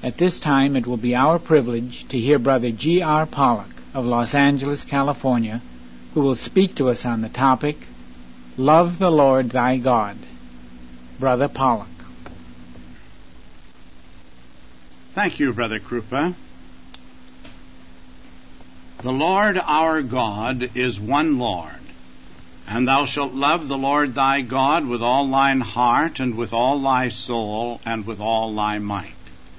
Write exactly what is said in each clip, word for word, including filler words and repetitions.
At this time, it will be our privilege to hear Brother G R Pollock of Los Angeles, California, who will speak to us on the topic, Love the Lord Thy God. Brother Pollock. Thank you, Brother Krupa. The Lord our God is one Lord, and thou shalt love the Lord thy God with all thine heart, and with all thy soul, and with all thy might.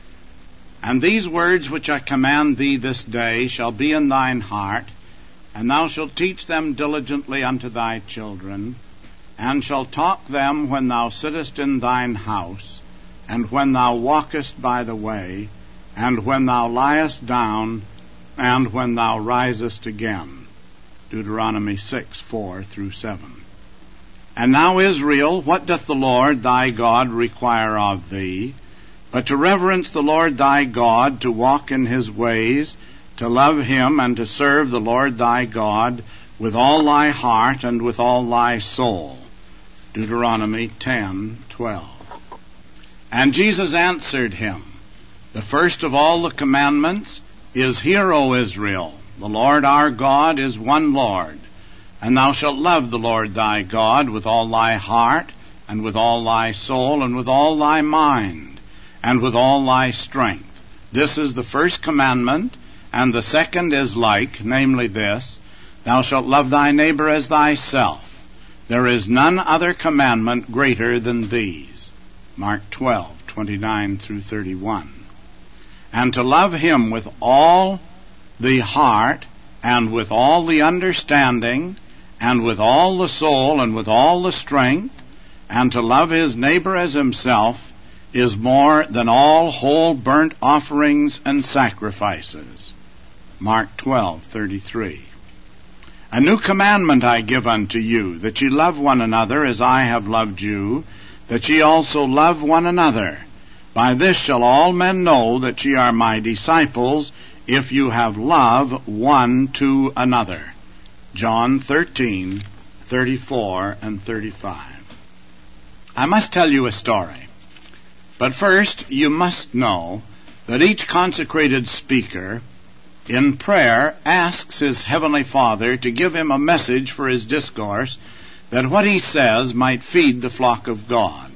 And these words which I command thee this day shall be in thine heart, and thou shalt teach them diligently unto thy children, and shalt talk them when thou sittest in thine house, and when thou walkest by the way, and when thou liest down, and when thou risest again. Deuteronomy six, four through seven. And now, Israel, what doth the Lord thy God require of thee, but to reverence the Lord thy God, to walk in his ways, to love him, and to serve the Lord thy God with all thy heart and with all thy soul. Deuteronomy ten, twelve. And Jesus answered him, The first of all the commandments is, Hear, O Israel, the Lord our God is one Lord, and thou shalt love the Lord thy God with all thy heart, and with all thy soul, and with all thy mind, and with all thy strength. This is the first commandment, and the second is like, namely this, Thou shalt love thy neighbor as thyself. There is none other commandment greater than these. Mark twelve, twenty-nine through thirty-one. And to love him with all the heart, and with all the understanding, and with all the soul, and with all the strength, and to love his neighbor as himself, is more than all whole burnt offerings and sacrifices. Mark twelve, thirty-three. A new commandment I give unto you, that ye love one another as I have loved you, that ye also love one another. By this shall all men know that ye are my disciples, if you have love one to another. John thirteen, thirty-four and thirty-five. I must tell you a story. But first, you must know that each consecrated speaker in prayer asks his Heavenly Father to give him a message for his discourse, that what he says might feed the flock of God.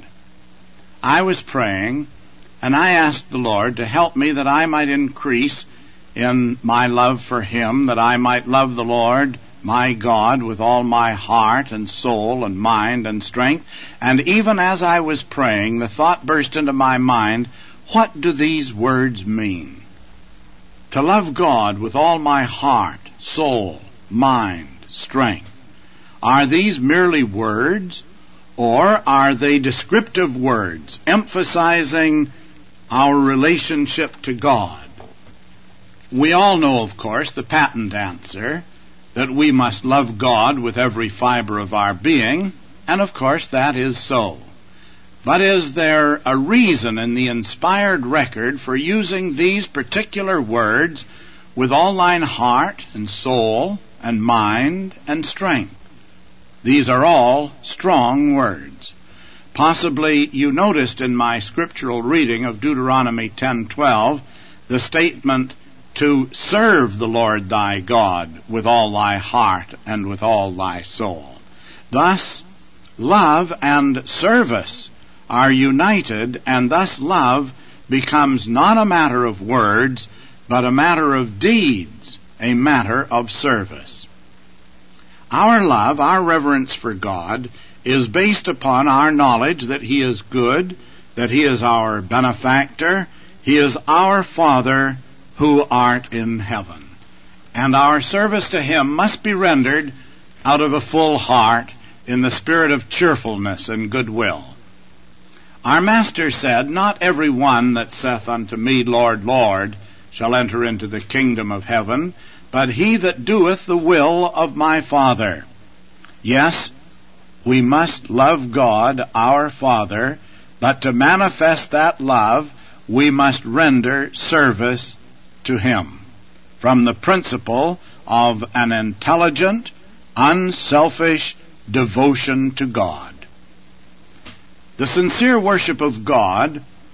I was praying, and I asked the Lord to help me that I might increase in my love for him, that I might love the Lord my God with all my heart and soul and mind and strength. And even as I was praying, the thought burst into my mind, what do these words mean? To love God with all my heart, soul, mind, strength. Are these merely words, or are they descriptive words, emphasizing our relationship to God? We all know, of course, the patent answer, that we must love God with every fiber of our being, and of course that is so. But is there a reason in the inspired record for using these particular words with all thine heart and soul and mind and strength? These are all strong words. Possibly you noticed in my scriptural reading of Deuteronomy ten twelve the statement, to serve the Lord thy God with all thy heart and with all thy soul. Thus, love and service are united, and thus love becomes not a matter of words, but a matter of deeds, a matter of service. Our love, our reverence for God, is based upon our knowledge that he is good, that he is our benefactor, he is our Father, who art in heaven. And our service to him must be rendered out of a full heart, in the spirit of cheerfulness and goodwill. Our Master said, Not every one that saith unto me, Lord, Lord, shall enter into the kingdom of heaven, but he that doeth the will of my Father. Yes, we must love God, our Father, but to manifest that love, we must render service to him from the principle of an intelligent, unselfish devotion to God. The sincere worship of God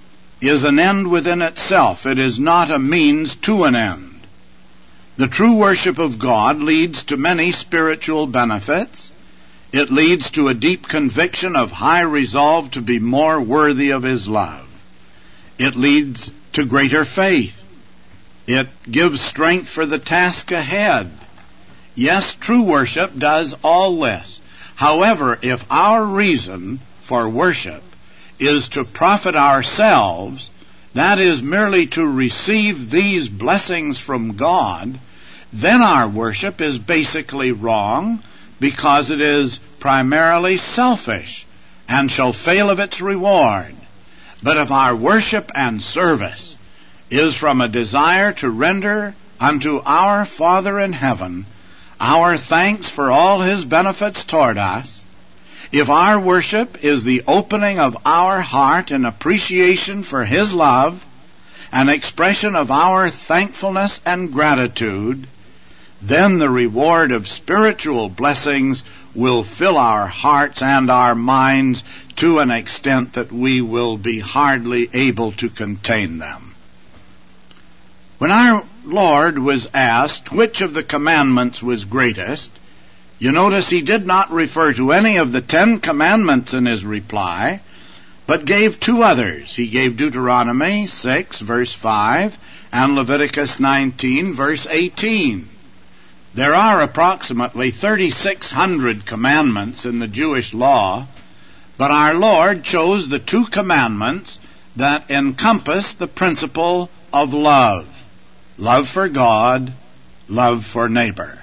is an end within itself. It is not a means to an end. The true worship of God leads to many spiritual benefits. It leads to a deep conviction of high resolve to be more worthy of His love. It leads to greater faith. It gives strength for the task ahead. Yes, true worship does all this. However, if our reason for worship is to profit ourselves, that is merely to receive these blessings from God, then our worship is basically wrong, because it is primarily selfish and shall fail of its reward. But if our worship and service is from a desire to render unto our Father in heaven our thanks for all His benefits toward us, if our worship is the opening of our heart in appreciation for His love, an expression of our thankfulness and gratitude, then the reward of spiritual blessings will fill our hearts and our minds to an extent that we will be hardly able to contain them. When our Lord was asked which of the commandments was greatest, you notice He did not refer to any of the Ten Commandments in His reply, but gave two others. He gave Deuteronomy six, verse five, and Leviticus nineteen, verse eighteen. There are approximately thirty-six hundred commandments in the Jewish law, but our Lord chose the two commandments that encompass the principle of love. Love for God, love for neighbor.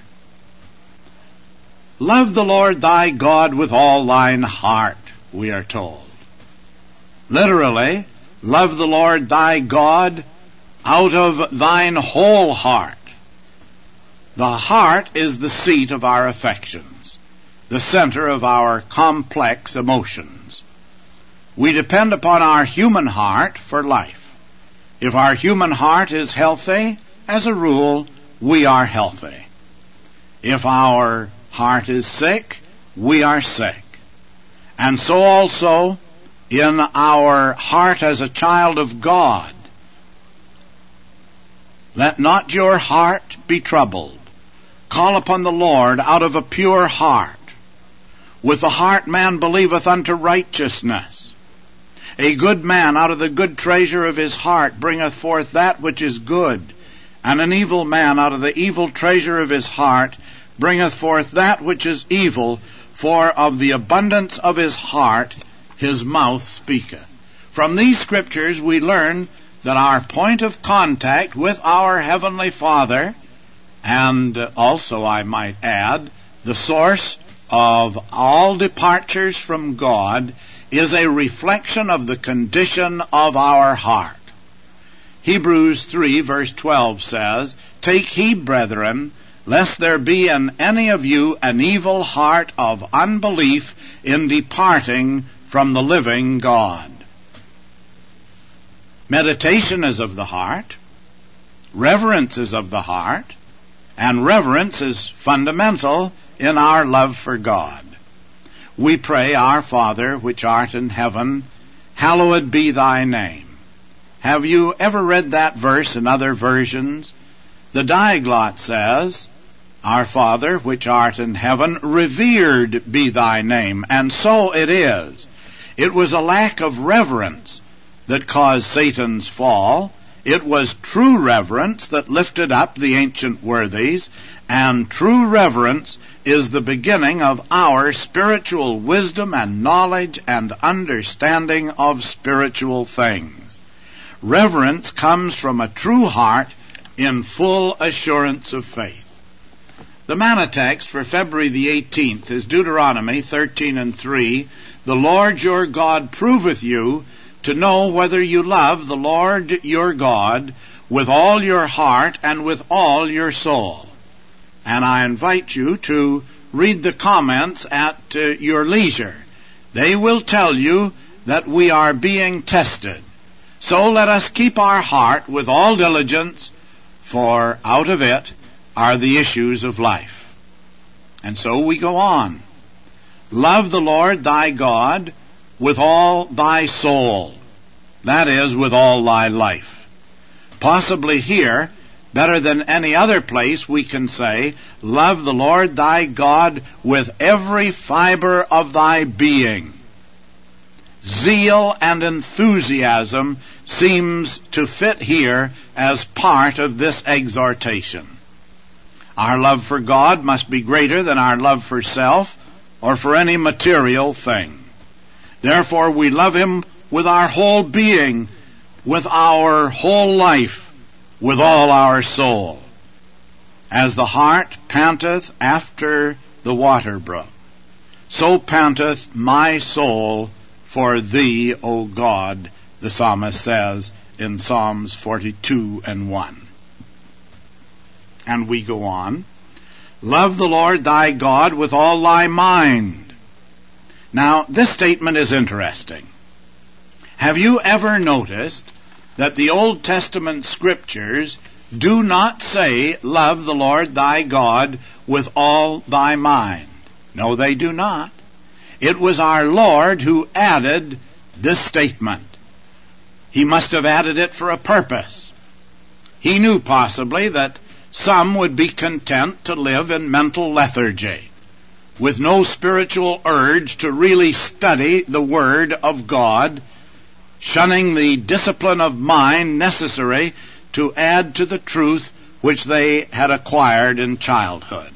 Love the Lord thy God with all thine heart, we are told. Literally, love the Lord thy God out of thine whole heart. The heart is the seat of our affections, the center of our complex emotions. We depend upon our human heart for life. If our human heart is healthy, as a rule, we are healthy. If our heart is sick, we are sick. And so also in our heart as a child of God. Let not your heart be troubled. Call upon the Lord out of a pure heart. With the heart man believeth unto righteousness. A good man out of the good treasure of his heart bringeth forth that which is good, and an evil man out of the evil treasure of his heart bringeth forth that which is evil, for of the abundance of his heart his mouth speaketh. From these scriptures we learn that our point of contact with our Heavenly Father, and also, I might add, the source of all departures from God, is a reflection of the condition of our heart. Hebrews three, verse twelve says, Take heed, brethren, lest there be in any of you an evil heart of unbelief in departing from the living God. Meditation is of the heart, reverence is of the heart, and reverence is fundamental in our love for God. We pray, Our Father, which art in heaven, hallowed be thy name. Have you ever read that verse in other versions? The Diaglott says, Our Father, which art in heaven, revered be thy name. And so it is. It was a lack of reverence that caused Satan's fall. It was true reverence that lifted up the ancient worthies, and true reverence is the beginning of our spiritual wisdom and knowledge and understanding of spiritual things. Reverence comes from a true heart in full assurance of faith. The manna text for February the eighteenth is Deuteronomy thirteen and three. The Lord your God proveth you to know whether you love the Lord your God with all your heart and with all your soul. And I invite you to read the comments at uh, your leisure. They will tell you that we are being tested. So let us keep our heart with all diligence, for out of it are the issues of life. And so we go on. Love the Lord thy God with all thy soul. That is, with all thy life. Possibly here, better than any other place, we can say, love the Lord thy God with every fiber of thy being. Zeal and enthusiasm seems to fit here as part of this exhortation. Our love for God must be greater than our love for self or for any material thing. Therefore, we love Him with our whole being, with our whole life, with all our soul. As the hart panteth after the water brook, so panteth my soul for thee, O God, the psalmist says in Psalms forty-two and one. And we go on. Love the Lord thy God with all thy mind. Now, this statement is interesting. Have you ever noticed that the Old Testament scriptures do not say, love the Lord thy God with all thy mind? No, they do not. It was our Lord who added this statement. He must have added it for a purpose. He knew possibly that some would be content to live in mental lethargy, with no spiritual urge to really study the Word of God, shunning the discipline of mind necessary to add to the truth which they had acquired in childhood.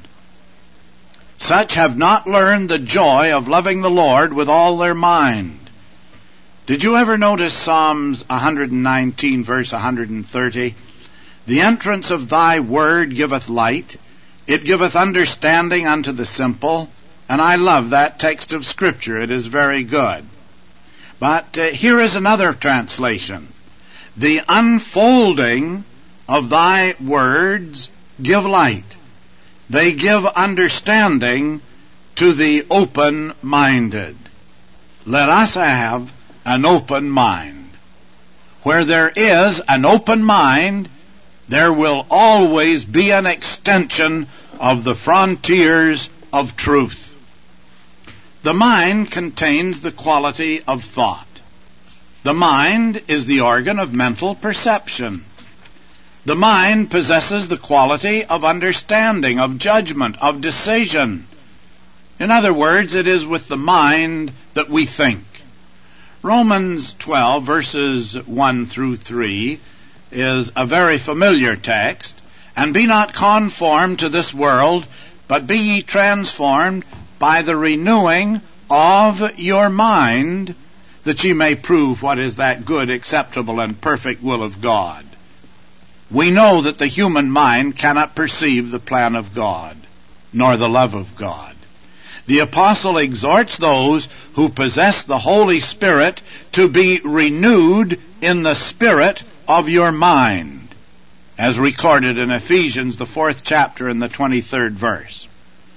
Such have not learned the joy of loving the Lord with all their mind. Did you ever notice Psalms one nineteen, verse one thirty? The entrance of thy word giveth light, it giveth understanding unto the simple. And I love that text of Scripture. It is very good. But uh, here is another translation. The unfolding of thy words give light. They give understanding to the open-minded. Let us have an open mind. Where there is an open mind, there will always be an extension of the frontiers of truth. The mind contains the quality of thought. The mind is the organ of mental perception. The mind possesses the quality of understanding, of judgment, of decision. In other words, it is with the mind that we think. Romans twelve, verses one through three, is a very familiar text. And be not conformed to this world, but be ye transformed by the renewing of your mind, that ye may prove what is that good, acceptable, and perfect will of God. We know that the human mind cannot perceive the plan of God, nor the love of God. The apostle exhorts those who possess the Holy Spirit to be renewed in the spirit of your mind, as recorded in Ephesians, the fourth chapter, and the twenty-third verse.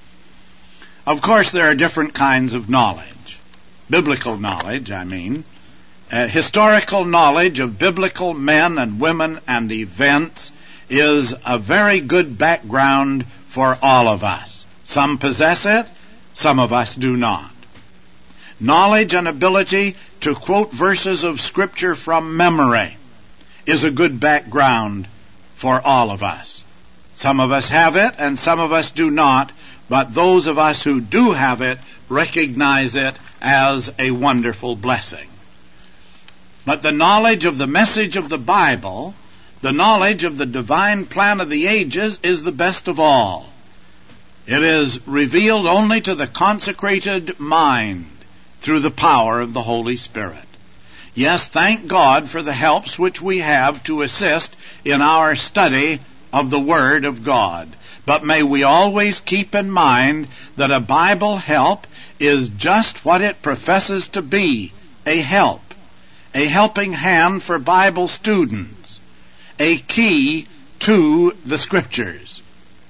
Of course, there are different kinds of knowledge. Biblical knowledge, I mean. Uh, historical knowledge of biblical men and women and events is a very good background for all of us. Some possess it, some of us do not. Knowledge and ability to quote verses of Scripture from memory is a good background for all of us. Some of us have it and some of us do not, but those of us who do have it recognize it as a wonderful blessing. But the knowledge of the message of the Bible, the knowledge of the divine plan of the ages, is the best of all. It is revealed only to the consecrated mind through the power of the Holy Spirit. Yes, thank God for the helps which we have to assist in our study of the Word of God. But may we always keep in mind that a Bible help is just what it professes to be, a help, a helping hand for Bible students, a key to the Scriptures.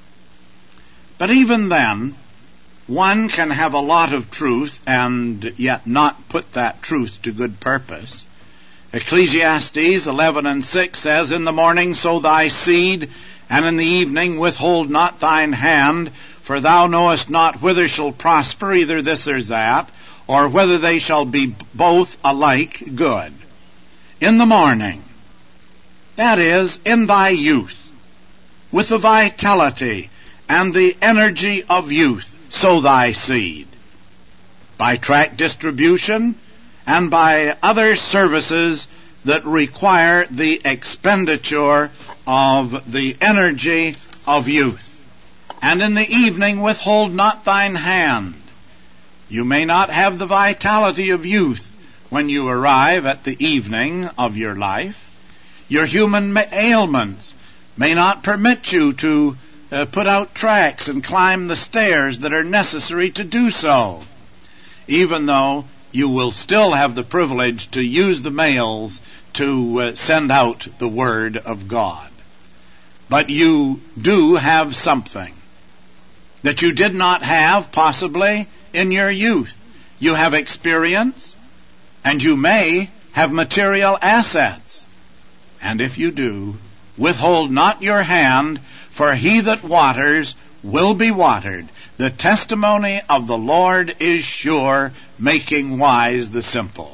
But even then, one can have a lot of truth and yet not put that truth to good purpose. Ecclesiastes eleven and six says, In the morning sow thy seed, and in the evening withhold not thine hand, for thou knowest not whither shall prosper either this or that, or whether they shall be both alike good. in the morning, that is, in thy youth, with the vitality and the energy of youth, sow thy seed. By tract distribution and by other services that require the expenditure of the energy of youth. And in the evening withhold not thine hand. You may not have the vitality of youth when you arrive at the evening of your life. Your human ailments may not permit you to uh, put out tracts and climb the stairs that are necessary to do so, even though you will still have the privilege to use the mails to uh, send out the Word of God. But you do have something that you did not have possibly in your youth. You have experience, and you may have material assets. And if you do, withhold not your hand, for he that waters will be watered. The testimony of the Lord is sure, making wise the simple.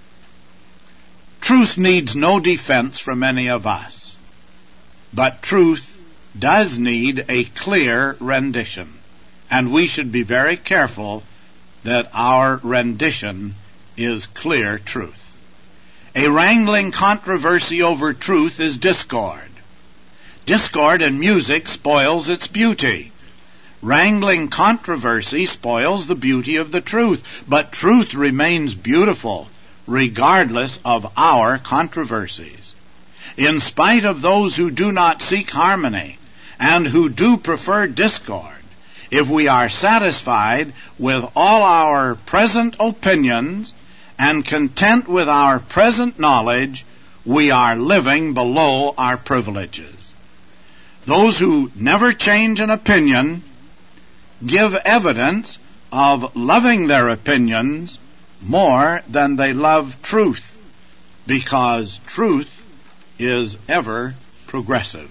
Truth needs no defense from any of us, but truth does need a clear rendition, and we should be very careful that our rendition is clear truth. A wrangling controversy over truth is discord. Discord in music spoils its beauty. Wrangling controversy spoils the beauty of the truth, but truth remains beautiful regardless of our controversies. In spite of those who do not seek harmony and who do prefer discord, if we are satisfied with all our present opinions and content with our present knowledge, we are living below our privileges. Those who never change an opinion give evidence of loving their opinions more than they love truth, because truth is ever progressive.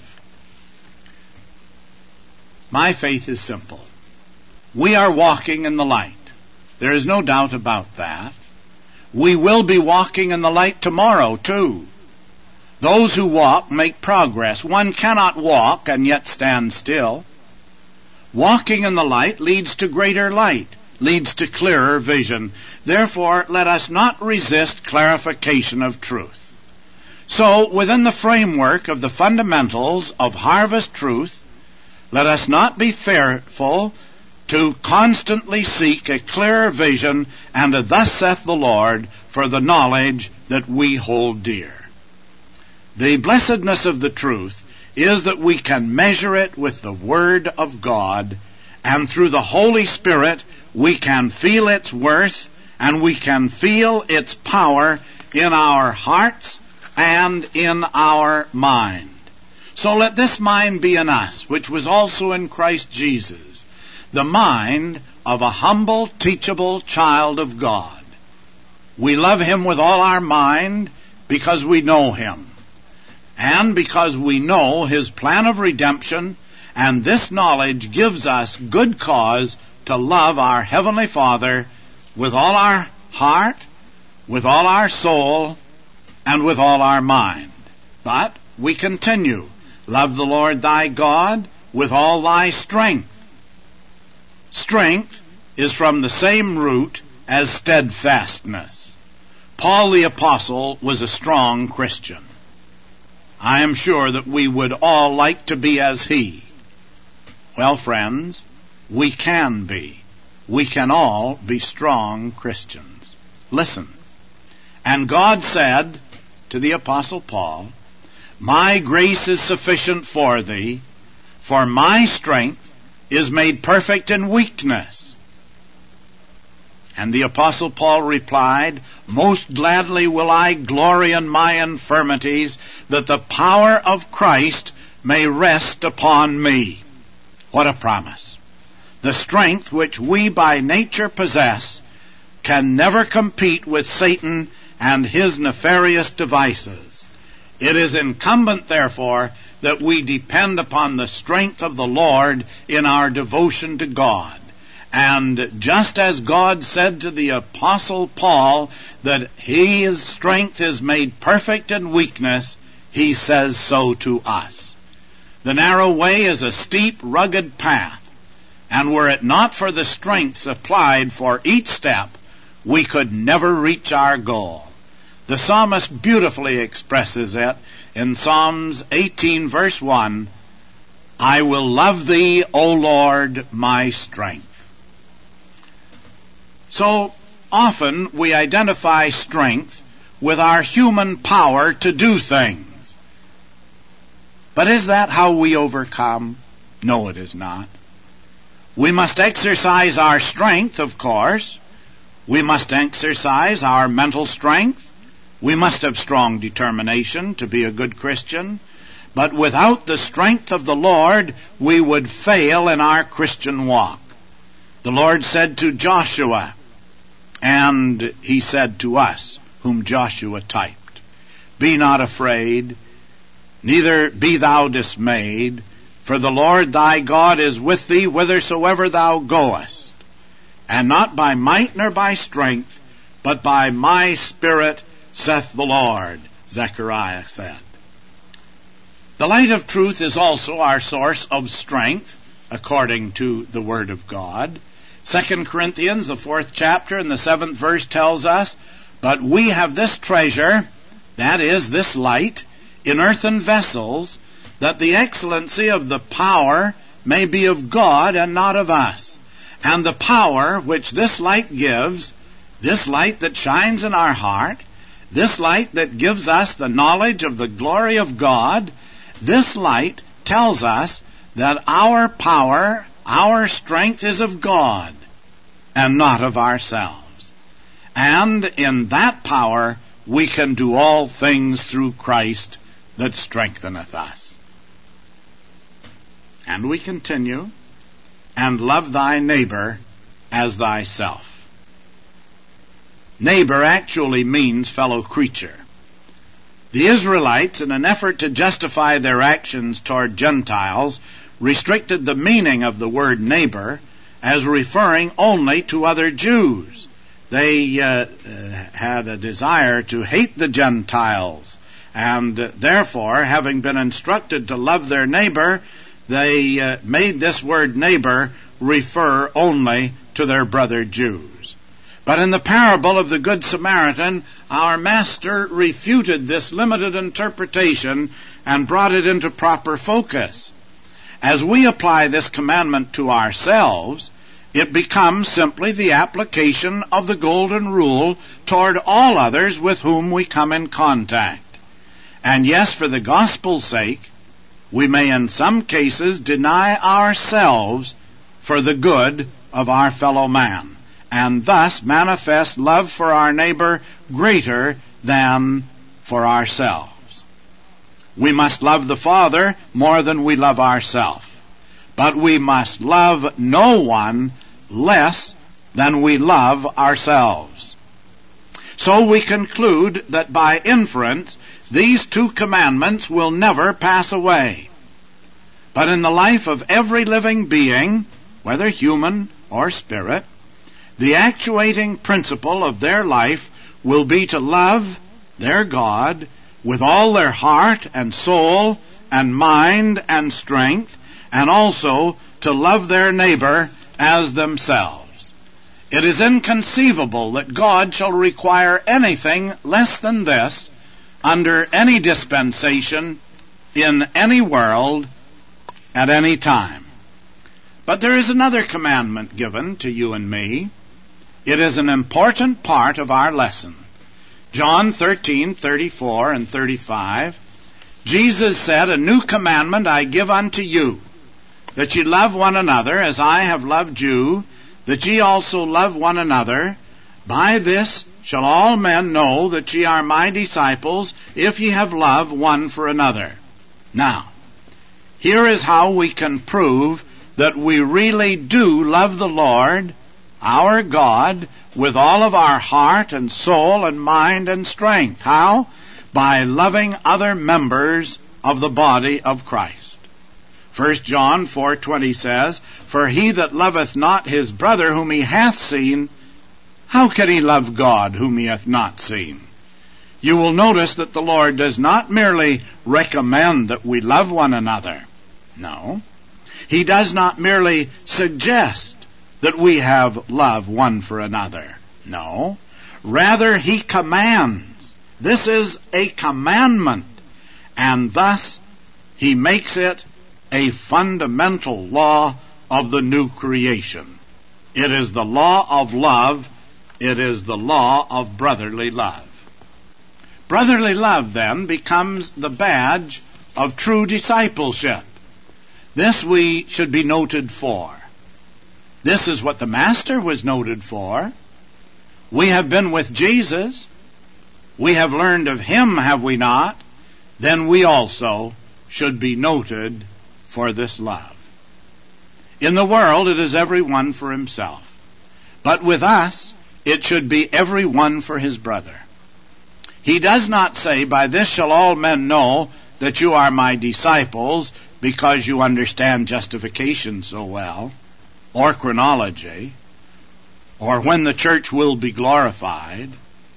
My faith is simple. We are walking in the light. There is no doubt about that. We will be walking in the light tomorrow, too. Those who walk make progress. One cannot walk and yet stand still. Walking in the light leads to greater light, leads to clearer vision. Therefore, let us not resist clarification of truth. So, within the framework of the fundamentals of harvest truth, let us not be fearful to constantly seek a clearer vision and a thus saith the Lord for the knowledge that we hold dear. The blessedness of the truth is that we can measure it with the Word of God, and through the Holy Spirit we can feel its worth and we can feel its power in our hearts and in our mind. So let this mind be in us, which was also in Christ Jesus, the mind of a humble, teachable child of God. We love Him with all our mind because we know Him, and because we know His plan of redemption, and this knowledge gives us good cause to love our Heavenly Father with all our heart, with all our soul, and with all our mind. But we continue. Love the Lord thy God with all thy strength. Strength is from the same root as steadfastness. Paul the Apostle was a strong Christian. I am sure that we would all like to be as he. Well, friends, we can be. We can all be strong Christians. Listen. And God said to the Apostle Paul, my grace is sufficient for thee, for my strength is made perfect in weakness. And the Apostle Paul replied, most gladly will I glory in my infirmities, that the power of Christ may rest upon me. What a promise. The strength which we by nature possess can never compete with Satan and his nefarious devices. It is incumbent, therefore, that we depend upon the strength of the Lord in our devotion to God. And just as God said to the Apostle Paul that his strength is made perfect in weakness, he says so to us. The narrow way is a steep, rugged path, and were it not for the strength supplied for each step, we could never reach our goal. The psalmist beautifully expresses it in Psalms eighteen, verse one, I will love thee, O Lord, my strength. So often we identify strength with our human power to do things. But is that how we overcome? No, it is not. We must exercise our strength, of course. We must exercise our mental strength. We must have strong determination to be a good Christian. But without the strength of the Lord, we would fail in our Christian walk. The Lord said to Joshua, and he said to us, whom Joshua typed, be not afraid, neither be thou dismayed, for the Lord thy God is with thee whithersoever thou goest. And not by might nor by strength, but by my Spirit, saith the Lord, Zechariah said. The light of truth is also our source of strength, according to the Word of God. Second Corinthians, the fourth chapter, and the seventh verse tells us, but we have this treasure, that is, this light, in earthen vessels, that the excellency of the power may be of God and not of us. And the power which this light gives, this light that shines in our heart, this light that gives us the knowledge of the glory of God, this light tells us that our power, our strength is of God and not of ourselves. And in that power we can do all things through Christ that strengtheneth us. And we continue, and love thy neighbor as thyself. Neighbor actually means fellow creature. The Israelites, in an effort to justify their actions toward Gentiles, restricted the meaning of the word neighbor as referring only to other Jews. They uh, uh, had a desire to hate the Gentiles, and uh, therefore, having been instructed to love their neighbor, they uh, made this word neighbor refer only to their brother Jews. But in the parable of the Good Samaritan, our Master refuted this limited interpretation and brought it into proper focus. As we apply this commandment to ourselves, it becomes simply the application of the golden rule toward all others with whom we come in contact. And yes, for the gospel's sake, we may in some cases deny ourselves for the good of our fellow man, and thus manifest love for our neighbor greater than for ourselves. We must love the Father more than we love ourselves, but we must love no one less than we love ourselves. So we conclude that by inference, these two commandments will never pass away. But in the life of every living being, whether human or spirit, the actuating principle of their life will be to love their God with all their heart and soul and mind and strength, and also to love their neighbor as themselves. It is inconceivable that God shall require anything less than this under any dispensation in any world at any time. But there is another commandment given to you and me. It is an important part of our lesson. John thirteen, thirty-four and thirty-five, Jesus said, a new commandment I give unto you, that ye love one another as I have loved you, that ye also love one another. By this shall all men know that ye are my disciples, if ye have love one for another. Now, here is how we can prove that we really do love the Lord, our God, with all of our heart and soul and mind and strength. How? By loving other members of the body of Christ. First John four twenty says, "For he that loveth not his brother whom he hath seen, how can he love God whom he hath not seen?" You will notice that the Lord does not merely recommend that we love one another. No. He does not merely suggest that we have love one for another. No. Rather, he commands. This is a commandment. And thus, he makes it a fundamental law of the new creation. It is the law of love. It is the law of brotherly love. Brotherly love, then, becomes the badge of true discipleship. This we should be noted for. This is what the Master was noted for. We have been with Jesus. We have learned of him, have we not? Then we also should be noted for this love. In the world, it is every one for himself. But with us, it should be every one for his brother. He does not say, "By this shall all men know that you are my disciples, because you understand justification so well," or chronology, or when the church will be glorified,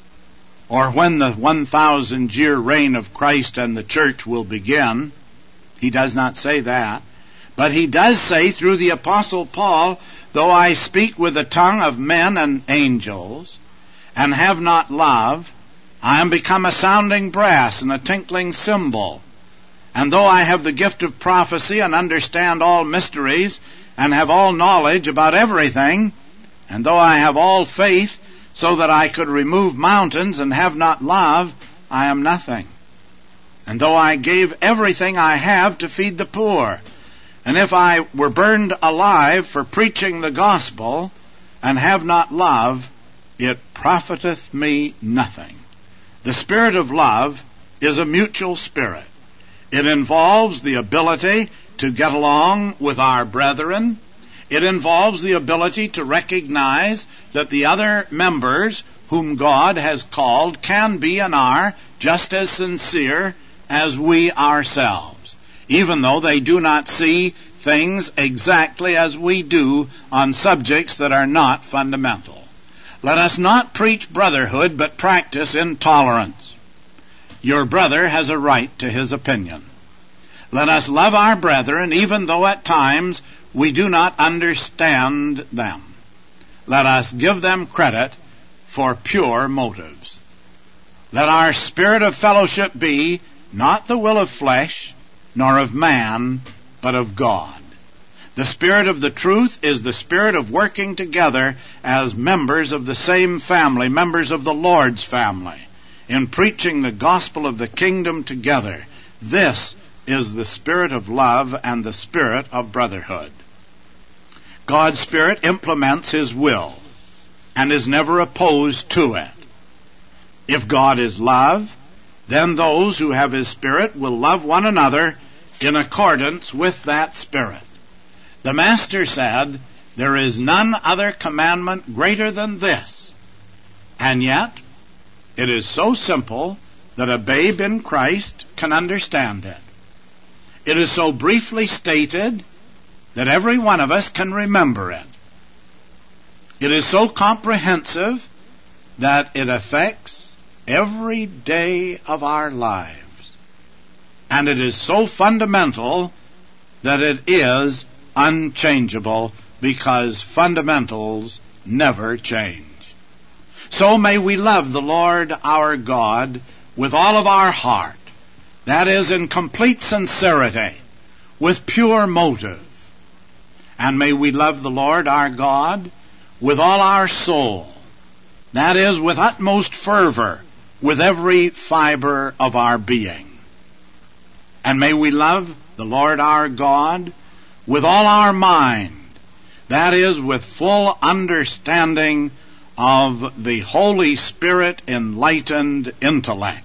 or when the one thousand year reign of Christ and the church will begin. He does not say that. But he does say through the Apostle Paul, "Though I speak with the tongue of men and angels, and have not love, I am become a sounding brass and a tinkling cymbal. And though I have the gift of prophecy and understand all mysteries and have all knowledge about everything, and though I have all faith so that I could remove mountains and have not love, I am nothing. And though I gave everything I have to feed the poor, and if I were burned alive for preaching the gospel and have not love, it profiteth me nothing." The spirit of love is a mutual spirit. It involves the ability to get along with our brethren. It involves the ability to recognize that the other members whom God has called can be and are just as sincere as we ourselves, even though they do not see things exactly as we do on subjects that are not fundamental. Let us not preach brotherhood, but practice intolerance. Your brother has a right to his opinion. Let us love our brethren, even though at times we do not understand them. Let us give them credit for pure motives. Let our spirit of fellowship be not the will of flesh, nor of man, but of God. The spirit of the truth is the spirit of working together as members of the same family, members of the Lord's family, in preaching the gospel of the kingdom together. This is the spirit of love and the spirit of brotherhood. God's Spirit implements his will and is never opposed to it. If God is love, then those who have his Spirit will love one another in accordance with that Spirit. The Master said, "There is none other commandment greater than this." And yet, it is so simple that a babe in Christ can understand it. It is so briefly stated that every one of us can remember it. It is so comprehensive that it affects every day of our lives. And it is so fundamental that it is unchangeable, because fundamentals never change. So may we love the Lord our God with all of our heart, that is, in complete sincerity, with pure motive. And may we love the Lord our God with all our soul, that is, with utmost fervor, with every fiber of our being. And may we love the Lord our God with all our mind, that is, with full understanding of the Holy Spirit enlightened intellect.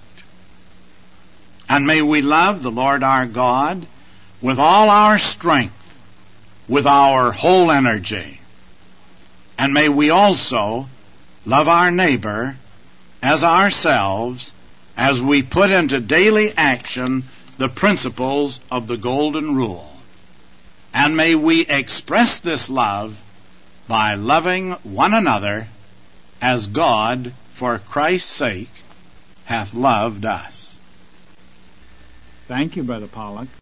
And may we love the Lord our God with all our strength, with our whole energy. And may we also love our neighbor as ourselves, as we put into daily action the principles of the Golden Rule. And may we express this love by loving one another as God, for Christ's sake, hath loved us. Thank you, Brother Pollock.